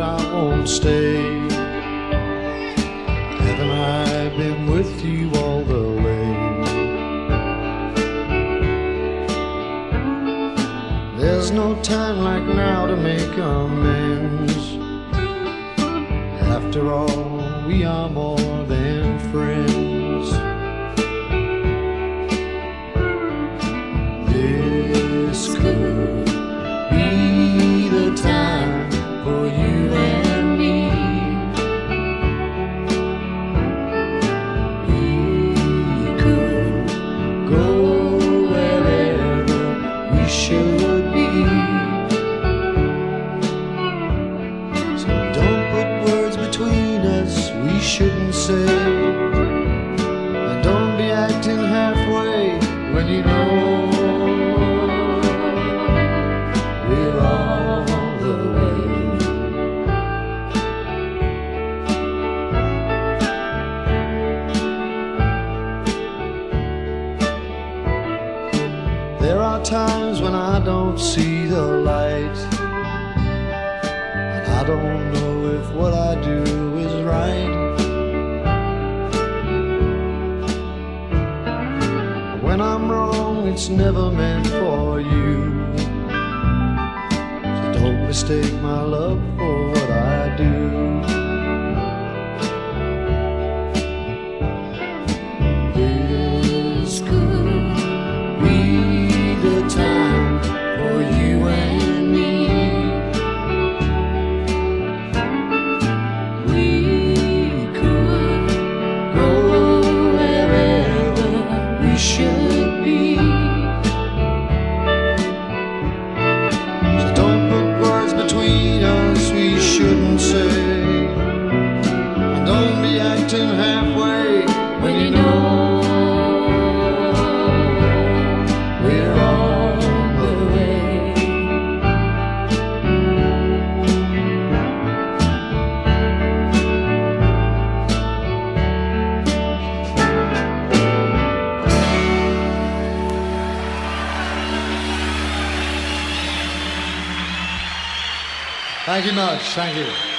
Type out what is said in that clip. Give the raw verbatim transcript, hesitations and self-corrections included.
I won't stay. Haven't I been with you all the way? There's no time like now to make amends. After all, we are more than friends. This could be the time for you and me. We could go wherever we should be. So don't put words between us we shouldn't say, and don't be acting halfway when you know we're all the way. There are times when I don't see the light, and I don't know if what I do is right. When I'm wrong, it's never meant for you. So don't mistake my love for what I do. This could be the time for you and me. We could go wherever we should be. So don't put words between us we shouldn't say, and don't be acting halfway when you know we're on the way. Thank you much. Thank you.